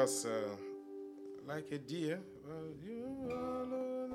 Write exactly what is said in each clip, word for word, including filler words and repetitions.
us uh, like a deer. Well, you are alone,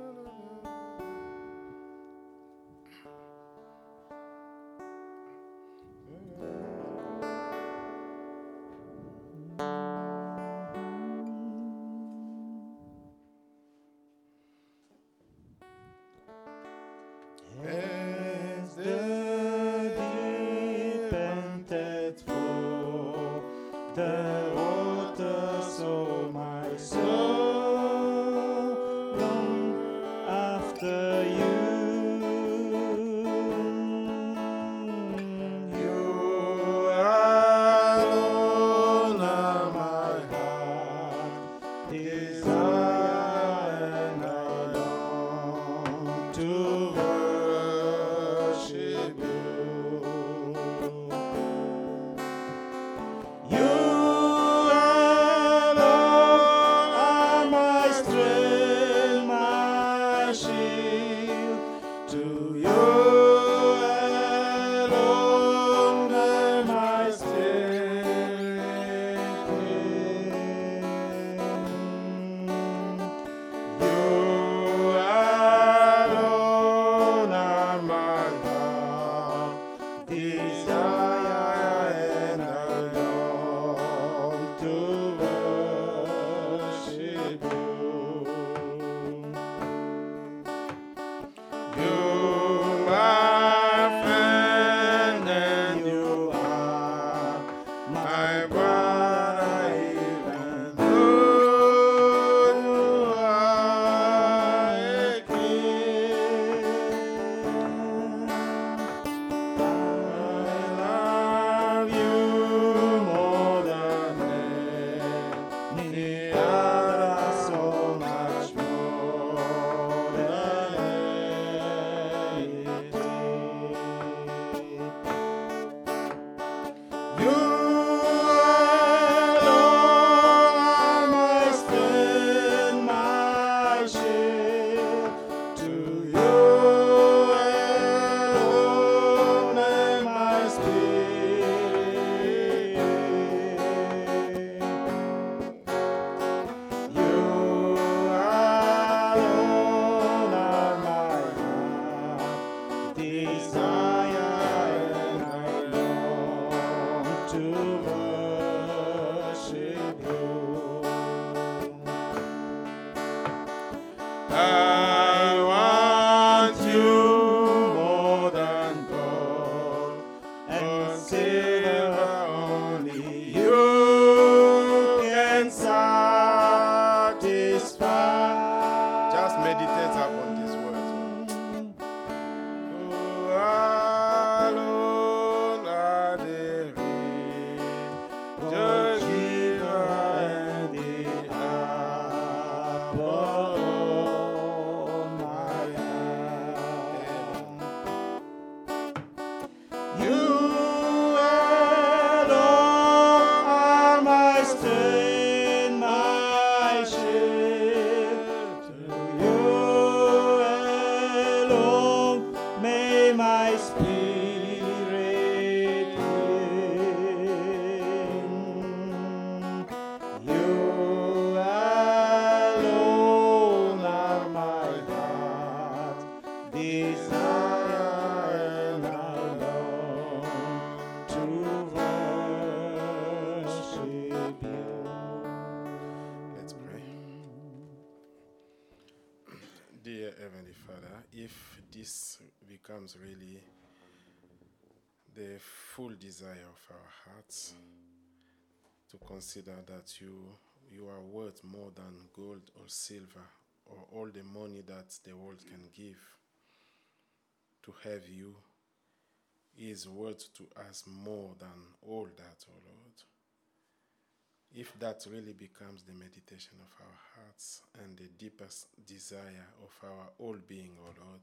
As the deep panted for the water, so my soul long after you. You alone are my heart desire, and I long to worship you. You alone are my strength, my shield. To you alone that my spirit clings. You alone are my heart desire, and I long to worship you. You are friend, and you are my brother, even though you are a king. I love you more than any other, so much more than anything. You alone are my strength, my shield. To you alone that my spirit. You alone are my heart desire, and I long to worship you. I want you more than gold and silver, only you can satisfy. Just meditate upon these words. You alone are the The giver and the apple of my eye. You alone are my strength, my shield. To you alone may my spirit cling. You alone are my heart desire, and I long to worship you. Let's pray. Dear Heavenly Father, if this becomes really the full desire of our hearts, to consider that you you are worth more than gold or silver or all the money that the world can give, to have you is worth to us more than all that, O Lord. If that really becomes the meditation of our hearts and the deepest desire of our whole being, O Lord,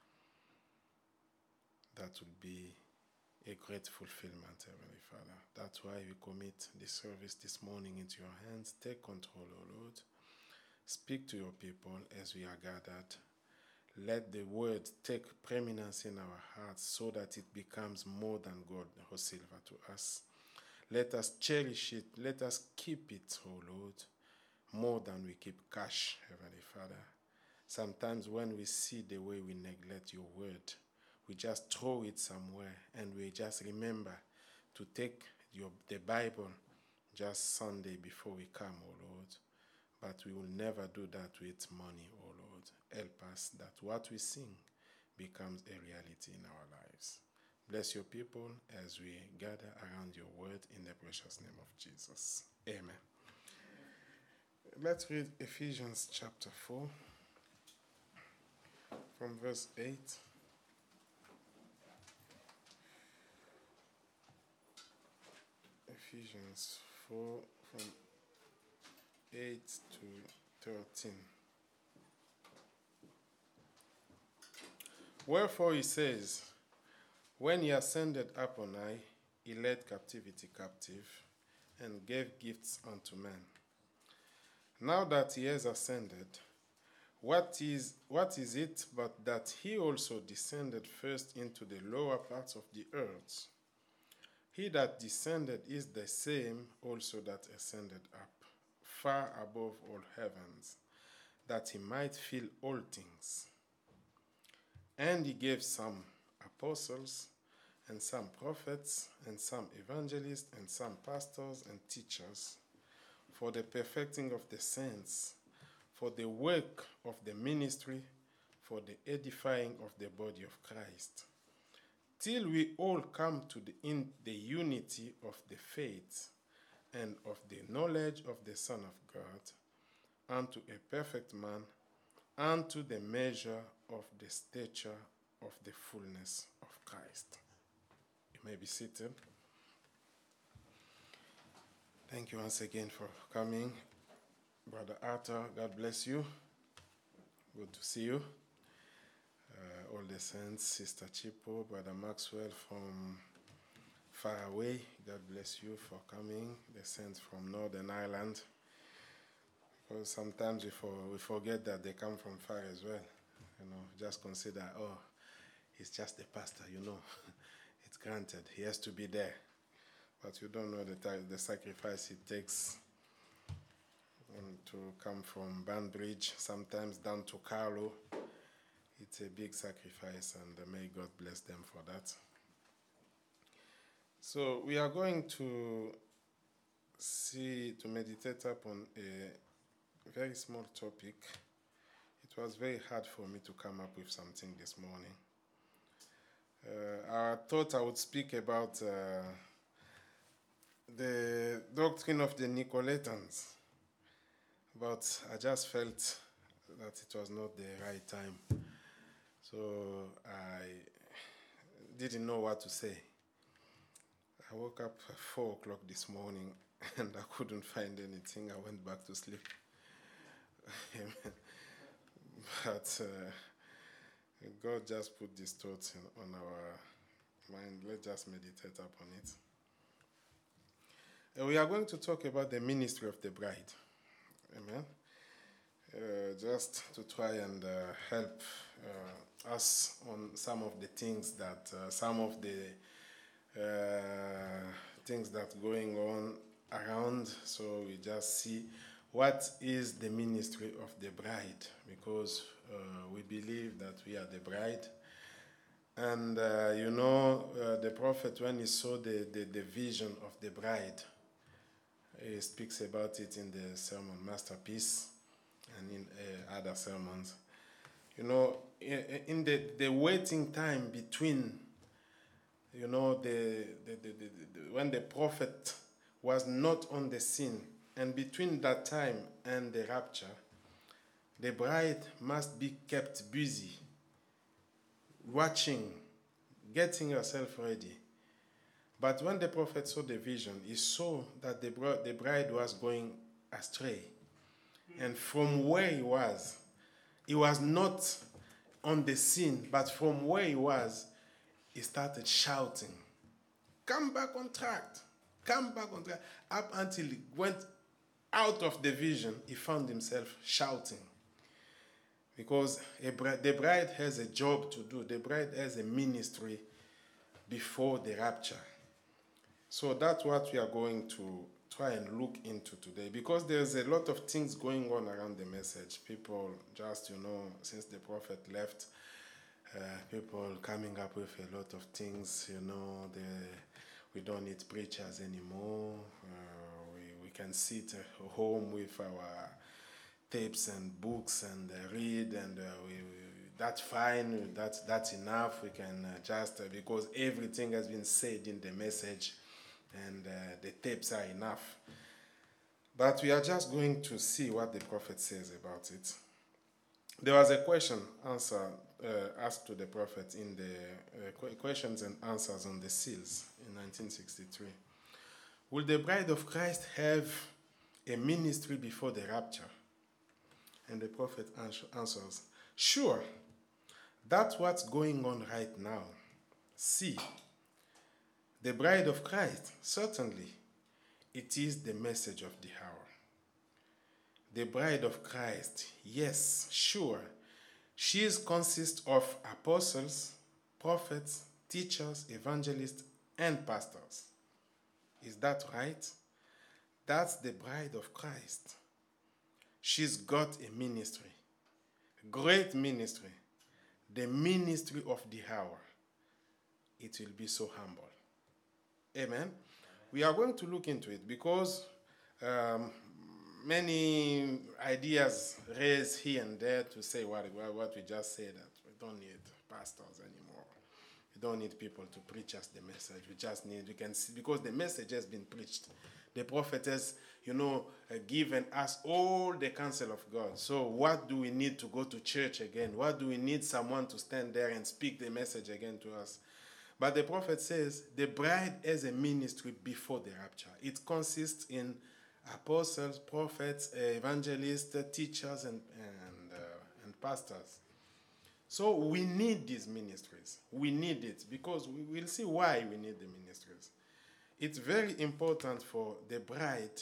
that would be a great fulfillment, Heavenly Father. That's why we commit the service this morning into your hands. Take control, O Lord. Speak to your people as we are gathered. Let the word take preeminence in our hearts so that it becomes more than gold or silver to us. Let us cherish it. Let us keep it, O Lord. more than we keep cash, Heavenly Father. Sometimes when we see the way we neglect your word, we just throw it somewhere and we just remember to take your, the Bible just Sunday before we come, O Lord. But we will never do that with money, O Lord. Help us that what we sing becomes a reality in our lives. Bless your people as we gather around your word in the precious name of Jesus. Amen. Let's read Ephesians chapter four from verse eight. Ephesians four from eight to thirteen. Wherefore he says, when he ascended up on high, he led captivity captive and gave gifts unto men. Now that he has ascended, what is, what is it but that he also descended first into the lower parts of the earth? He that descended is the same also that ascended up, far above all heavens, that he might fill all things. And he gave some apostles, and some prophets, and some evangelists, and some pastors and teachers, for the perfecting of the saints, for the work of the ministry, for the edifying of the body of Christ, till we all come to the, in the unity of the faith and of the knowledge of the Son of God, unto a perfect man, unto the measure of the stature of the fullness of Christ. You may be seated. Thank you once again for coming. Brother Arthur, God bless you. Good to see you. Uh, all the saints, Sister Chipo, Brother Maxwell from far away, God bless you for coming. The saints from Northern Ireland. Because sometimes we, for, we forget that they come from far as well. You know, just consider, oh, he's just a pastor, you know. It's granted. He has to be there. But you don't know the, the sacrifice it takes um, to come from Banbridge, sometimes down to Carlow. It's a big sacrifice, and uh, may God bless them for that. So we are going to see, to meditate upon a very small topic. It was very hard for me to come up with something this morning. Uh, I thought I would speak about uh, the doctrine of the Nicolaitans, but I just felt that it was not the right time. So I didn't know what to say. I woke up at four o'clock this morning and I couldn't find anything. I went back to sleep. But uh, God just put these thoughts in, on our mind. Let's just meditate upon it. Uh, we are going to talk about the ministry of the bride. Amen. Uh, just to try and uh, help uh, us on some of the things that, uh, some of the uh, things that going on around. So we just see what is the ministry of the bride, because uh, we believe that we are the bride. And, uh, you know, uh, the prophet, when he saw the, the, the vision of the bride, he speaks about it in the sermon Masterpiece and in uh, other sermons. You know, in, in the, the waiting time between, you know, the, the, the, the, the when the prophet was not on the scene, and between that time and the rapture, the bride must be kept busy, watching, getting herself ready. But when the prophet saw the vision, he saw that the, bro- the bride was going astray. And from where he was, he was not on the scene, but from where he was, he started shouting, "Come back on track, come back on track." Up until he went out of the vision, he found himself shouting. Because a bride, the bride has a job to do. The bride has a ministry before the rapture. So that's what we are going to, try and look into today, because there's a lot of things going on around the message. People just, you know, since the prophet left, uh, people coming up with a lot of things, you know, the, we don't need preachers anymore. Uh, we, we can sit at home with our tapes and books and uh, read, and uh, we, we, that's fine, that's, that's enough. We can uh, just, uh, because everything has been said in the message, and uh, the tapes are enough. But we are just going to see what the prophet says about it. There was a question answer uh, asked to the prophet in the uh, qu- questions and answers on the seals in nineteen sixty-three. Will the bride of Christ have a ministry before the rapture? And the prophet ans- answers, sure, that's what's going on right now. See, the bride of Christ, certainly, it is the message of the hour. The bride of Christ, yes, sure, she consists of apostles, prophets, teachers, evangelists, and pastors. Is that right? That's the bride of Christ. She's got a ministry, great ministry, the ministry of the hour. It will be so humble. Amen. We are going to look into it because um, many ideas raised here and there to say what, what we just said, that we don't need pastors anymore. We don't need people to preach us the message. We just need, we can see, because the message has been preached. The prophet has, you know, uh, given us all the counsel of God. So what do we need to go to church again? What do we need someone to stand there and speak the message again to us? But the prophet says the bride has a ministry before the rapture. It consists in apostles, prophets, evangelists, teachers, and, and, uh, and pastors. So we need these ministries. We need it because we will see why we need the ministries. It's very important for the bride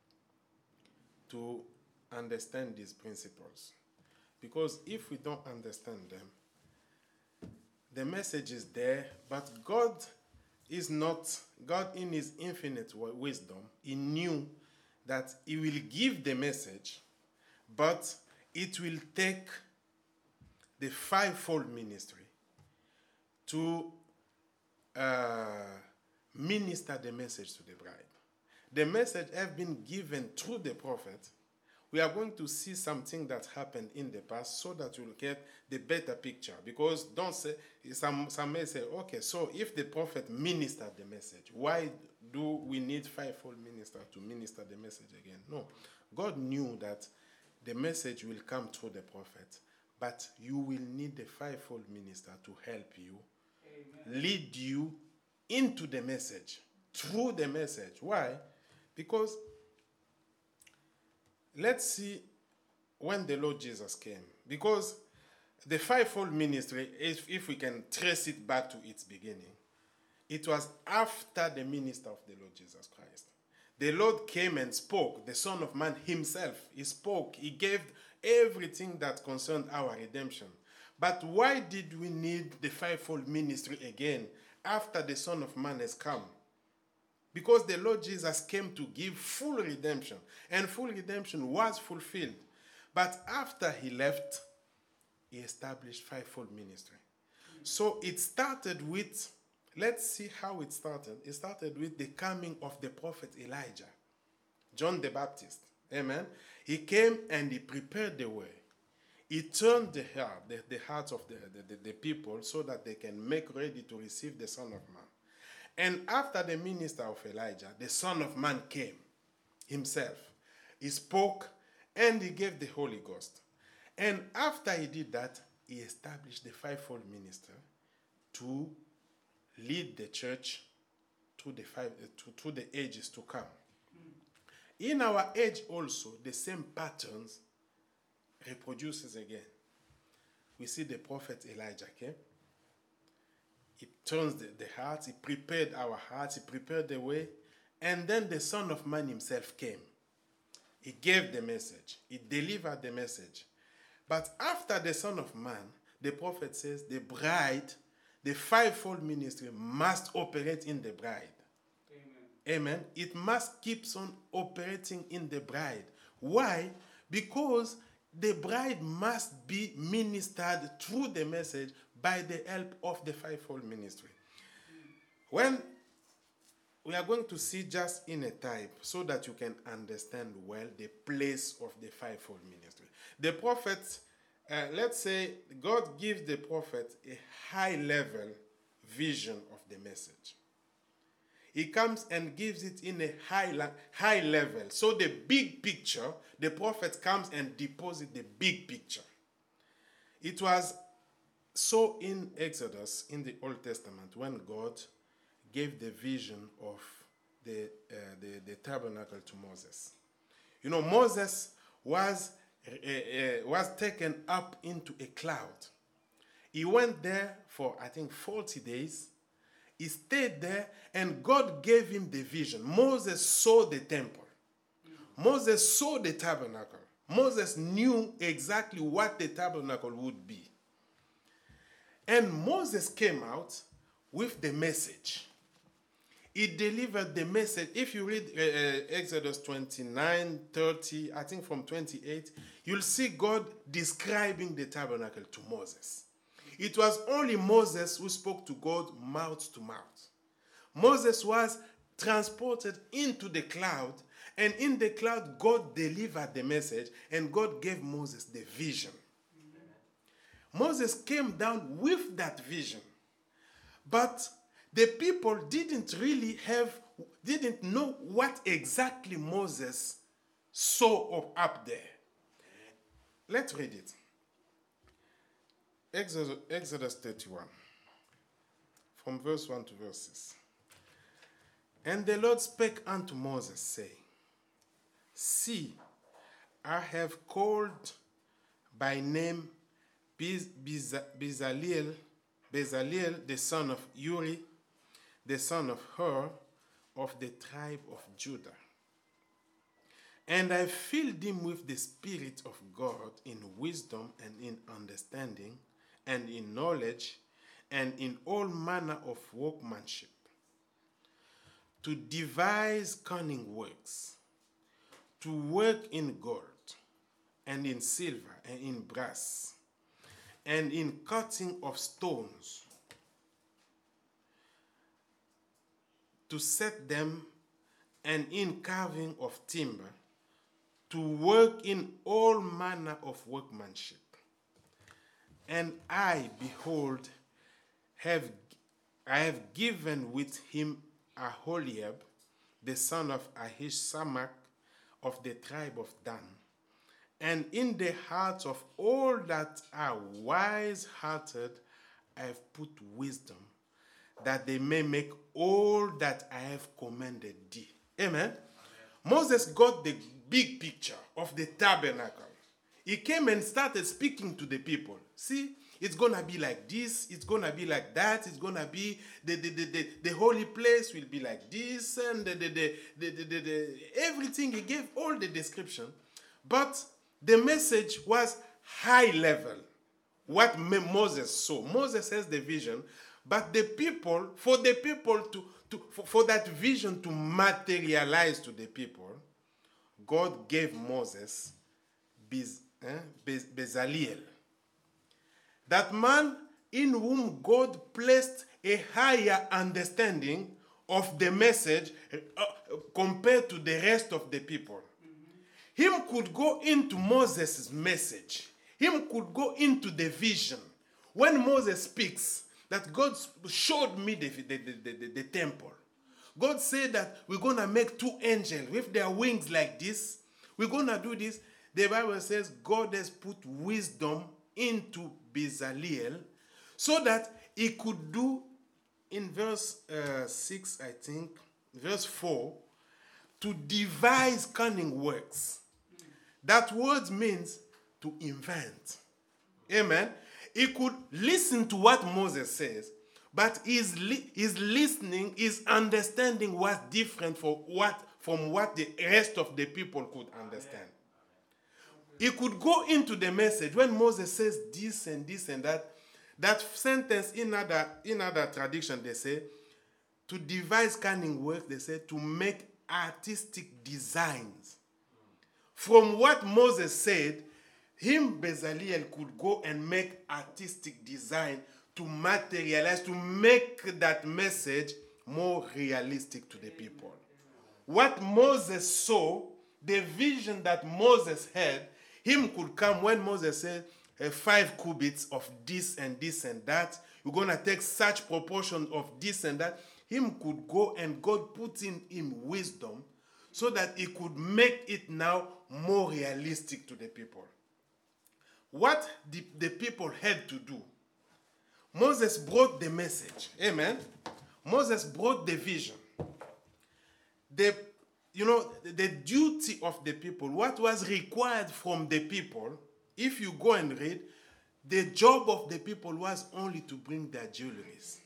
to understand these principles. Because if we don't understand them, the message is there, but God is not, God in his infinite wisdom, he knew that he will give the message, but it will take the fivefold ministry to uh, minister the message to the bride. The message has been given through the prophet. We are going to see something that happened in the past so that you'll get the better picture. Because don't say, some, some may say, okay, so if the prophet ministered the message, why do we need fivefold minister to minister the message again? No. God knew that the message will come through the prophet, but you will need the fivefold minister to help you, Amen. Lead you into the message, through the message. Why? Because let's see when the Lord Jesus came. Because the fivefold ministry, if, if we can trace it back to its beginning, it was after the minister of the Lord Jesus Christ. The Lord came and spoke, the Son of Man himself. He spoke. He gave everything that concerned our redemption. But why did we need the fivefold ministry again after the Son of Man has come? Because the Lord Jesus came to give full redemption, and full redemption was fulfilled. But after he left, he established fivefold ministry. So it started with, let's see how it started. It started with the coming of the prophet Elijah, John the Baptist. Amen. He came and he prepared the way. He turned the heart, the, the hearts of the, the, the people so that they can make ready to receive the Son of Man. And after the minister of Elijah, the Son of Man came himself. He spoke and he gave the Holy Ghost. And after he did that, he established the fivefold minister to lead the church through the, five, uh, to, through the ages to come. Mm. In our age also, the same patterns reproduces again. We see the prophet Elijah came. He turns the, the hearts, he prepared our hearts, he prepared the way, and then the Son of Man himself came. He gave the message, he delivered the message. But after the Son of Man, the prophet says the bride, the fivefold ministry must operate in the bride. Amen. Amen. It must keep on operating in the bride. Why? Because the bride must be ministered through the message by the help of the fivefold ministry. When we are going to see just in a type so that you can understand well the place of the fivefold ministry. The prophet, uh, let's say God gives the prophet a high level vision of the message. He comes and gives it in a high, high level. So the big picture, the prophet comes and deposits the big picture. It was so in Exodus, in the Old Testament, when God gave the vision of the, uh, the, the tabernacle to Moses. You know, Moses was, uh, uh, was taken up into a cloud. He went there for, I think, forty days. He stayed there, and God gave him the vision. Moses saw the temple. Moses saw the tabernacle. Moses knew exactly what the tabernacle would be. And Moses came out with the message. He delivered the message. If you read uh, uh, Exodus twenty-nine, thirty, I think from twenty-eight, you'll see God describing the tabernacle to Moses. It was only Moses who spoke to God mouth to mouth. Moses was transported into the cloud, and in the cloud, God delivered the message, and God gave Moses the vision. Amen. Moses came down with that vision, but the people didn't really have, didn't know what exactly Moses saw up, up there. Let's read it. Exodus, Exodus thirty-one, from verse one to verse six. And the Lord spake unto Moses, saying, See, I have called by name Bez- Bez- Bezaleel, Bezaleel, the son of Uri, the son of Hur, of the tribe of Judah. And I filled him with the Spirit of God in wisdom and in understanding, and in knowledge, and in all manner of workmanship, to devise cunning works, to work in gold, and in silver, and in brass, and in cutting of stones, to set them, and in carving of timber, to work in all manner of workmanship. And I, behold, have I have given with him Aholiab, the son of Ahisamach, of the tribe of Dan. And in the hearts of all that are wise-hearted, I have put wisdom, that they may make all that I have commanded thee. Amen? Amen. Moses got the big picture of the tabernacle. He came and started speaking to the people. See, it's going to be like this, it's going to be like that, it's going to be, the, the, the, the, the holy place will be like this, and the, the, the, the, the, the, the, everything. He gave all the description. But the message was high level, what Moses saw. Moses has the vision, but the people, for the people to, to for, for that vision to materialize to the people, God gave Moses Bez, eh, Bez, Bezaleel. That man in whom God placed a higher understanding of the message uh, compared to the rest of the people. Mm-hmm. Him could go into Moses' message. Him could go into the vision. When Moses speaks, that God showed me the, the, the, the, the temple. God said that we're going to make two angels with their wings like this. We're going to do this. The Bible says God has put wisdom into Bezaleel so that he could do, in verse uh, six, I think, verse four, to devise cunning works. That word means to invent. Amen. He could listen to what Moses says, but his, li- his listening, his understanding was different for what, from what the rest of the people could understand. He could go into the message when Moses says this and this and that. That sentence in other, in other tradition, they say, to devise cunning works, they said, to make artistic designs. From what Moses said, him, Bezalel, could go and make artistic design to materialize, to make that message more realistic to the people. What Moses saw, the vision that Moses had, him could come when Moses said, uh, five cubits of this and this and that, you're going to take such proportion of this and that. Him could go and God put in him wisdom so that he could make it now more realistic to the people. What the, the people had to do, Moses brought the message. Amen. Moses brought the vision. The, you know, the duty of the people, what was required from the people, if you go and read, the job of the people was only to bring their jewelries.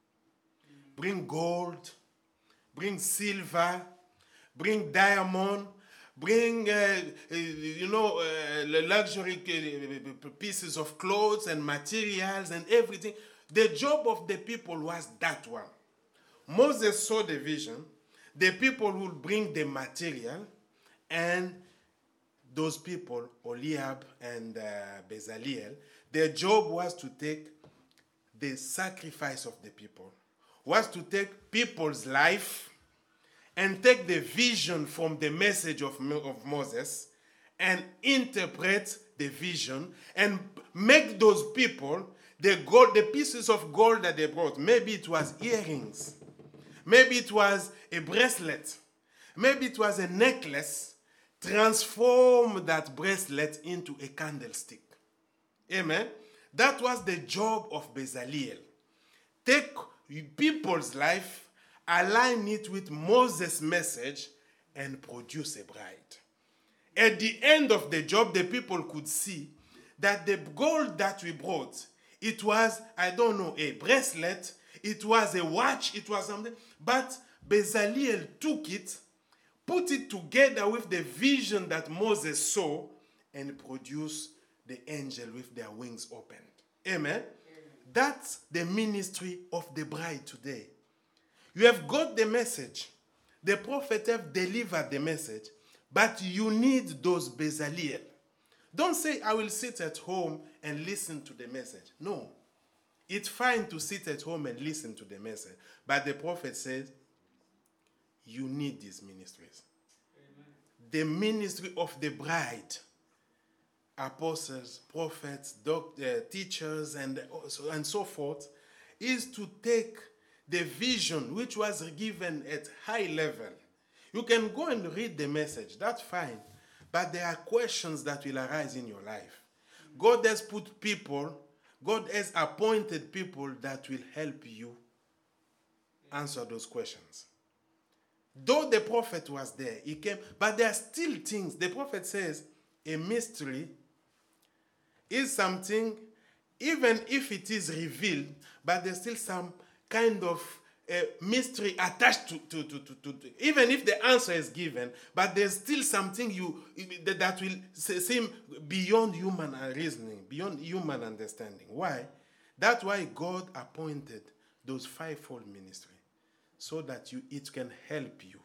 Bring gold, bring silver, bring diamond, bring, uh, uh, you know, uh, luxury uh, pieces of clothes and materials and everything. The job of the people was that one. Moses saw the vision. The people would bring the material, and those people, Oliab and uh, Bezalel, their job was to take the sacrifice of the people, was to take people's life and take the vision from the message of, of Moses and interpret the vision and make those people the gold, the pieces of gold that they brought. Maybe it was earrings. Maybe it was a bracelet. Maybe it was a necklace. Transform that bracelet into a candlestick. Amen. That was the job of Bezalel. Take people's life, align it with Moses' message, and produce a bride. At the end of the job, the people could see that the gold that we brought, it was, I don't know, a bracelet, it was a watch, it was something, but Bezalel took it, put it together with the vision that Moses saw, and produced the angel with their wings opened. Amen? Amen. That's the ministry of the bride today. You have got the message. The prophet have delivered the message, but you need those Bezalel. Don't say, I will sit at home and listen to the message. No. It's fine to sit at home and listen to the message, but the prophet says, you need these ministries. Amen. The ministry of the bride, apostles, prophets, doctors, uh, teachers, and, and so forth, is to take the vision which was given at high level. You can go and read the message, that's fine, but there are questions that will arise in your life. God has put people, God has appointed people that will help you answer those questions. Though the prophet was there, he came, but there are still things. The prophet says a mystery is something, even if it is revealed, but there's still some kind of uh, mystery attached to, to, to, to, to, even if the answer is given, but there's still something you that, that will seem beyond human reasoning, beyond human understanding. Why? That's why God appointed those fivefold ministry, so that you it can help you,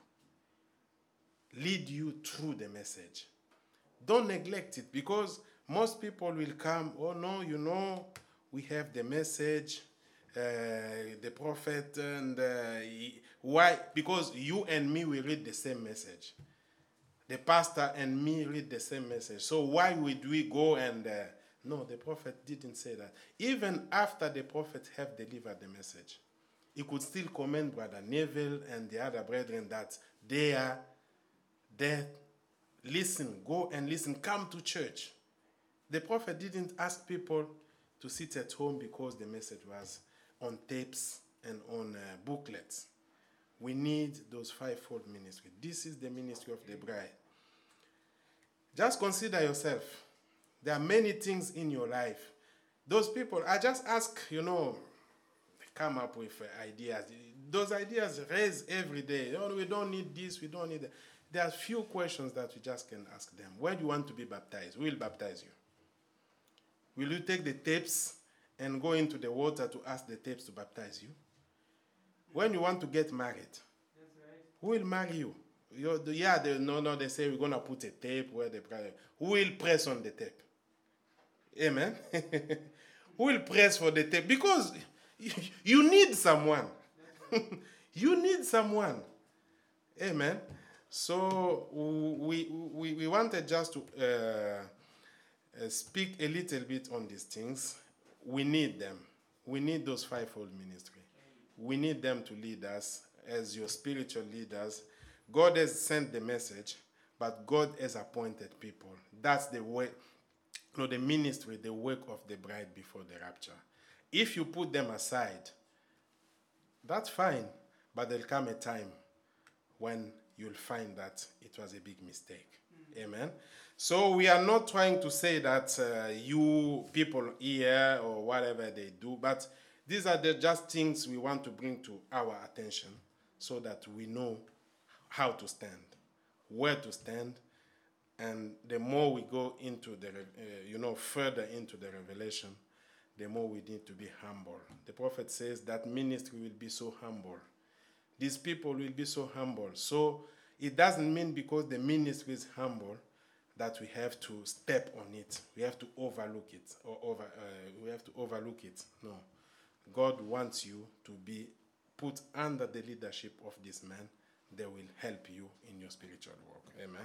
lead you through the message. Don't neglect it, because most people will come, oh no, you know, we have the message, uh, the prophet, and uh, he, why? Because you and me, we read the same message. The pastor and me read the same message. So why would we go and, uh, no, the prophet didn't say that. Even after the prophet have delivered the message, he could still commend Brother Neville and the other brethren that they are there. Listen, go and listen, come to church. The prophet didn't ask people to sit at home because the message was on tapes and on uh, booklets. We need those fivefold ministry. This is the ministry of the bride. Just consider yourself. There are many things in your life. Those people, I just ask, you know, come up with uh, ideas. Those ideas raise every day. Oh, we don't need this, we don't need that. There are few questions that we just can ask them. Where do you want to be baptized? We will baptize you. Will you take the tapes and go into the water to ask the tapes to baptize you? When you want to get married, who will marry you? You're the, yeah, they, no, no, they say we're going to put a tape where they press. Who will press on the tape? Amen? Who will press for the tape? Because you, you need someone. You need someone. Amen? So we, we, we wanted just to uh, uh, speak a little bit on these things. We need them. We need those fivefold ministry. We need them to lead us as your spiritual leaders. God has sent the message, but God has appointed people. That's the way, no, the ministry, the work of the bride before the rapture. If you put them aside, that's fine, but there'll come a time when you'll find that it was a big mistake. Mm-hmm. Amen? So we are not trying to say that uh, you people here or whatever they do, but these are the just things we want to bring to our attention so that we know how to stand, where to stand, and the more we go into the, uh, you know, further into the revelation, the more we need to be humble. The prophet says that ministry will be so humble. These people will be so humble. So it doesn't mean because the ministry is humble that we have to step on it. We have to overlook it, or over. Uh, we have to overlook it. No, God wants you to be put under the leadership of this man. They will help you in your spiritual walk. Amen.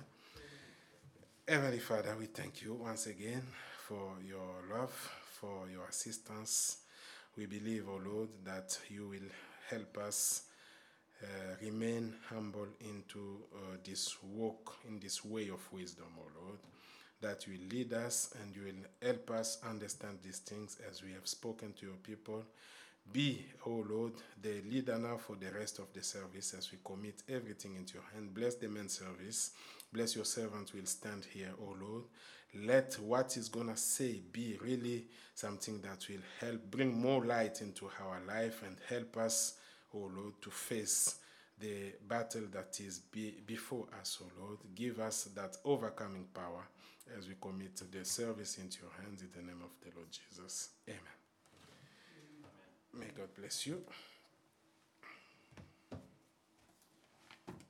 Heavenly Father, we thank you once again for your love, for your assistance. We believe, O Lord, that you will help us uh, remain humble into uh, this walk, in this way of wisdom, O Lord, that you will lead us and you will help us understand these things as we have spoken to your people. Be, O Lord, the leader now for the rest of the service as we commit everything into your hand. Bless the men's service. Bless your servant will stand here, O Lord. Let what he's going to say be really something that will help bring more light into our life and help us, O Lord, to face the battle that is be before us, O Lord. Give us that overcoming power as we commit the service into your hands in the name of the Lord Jesus. Amen. May God bless you.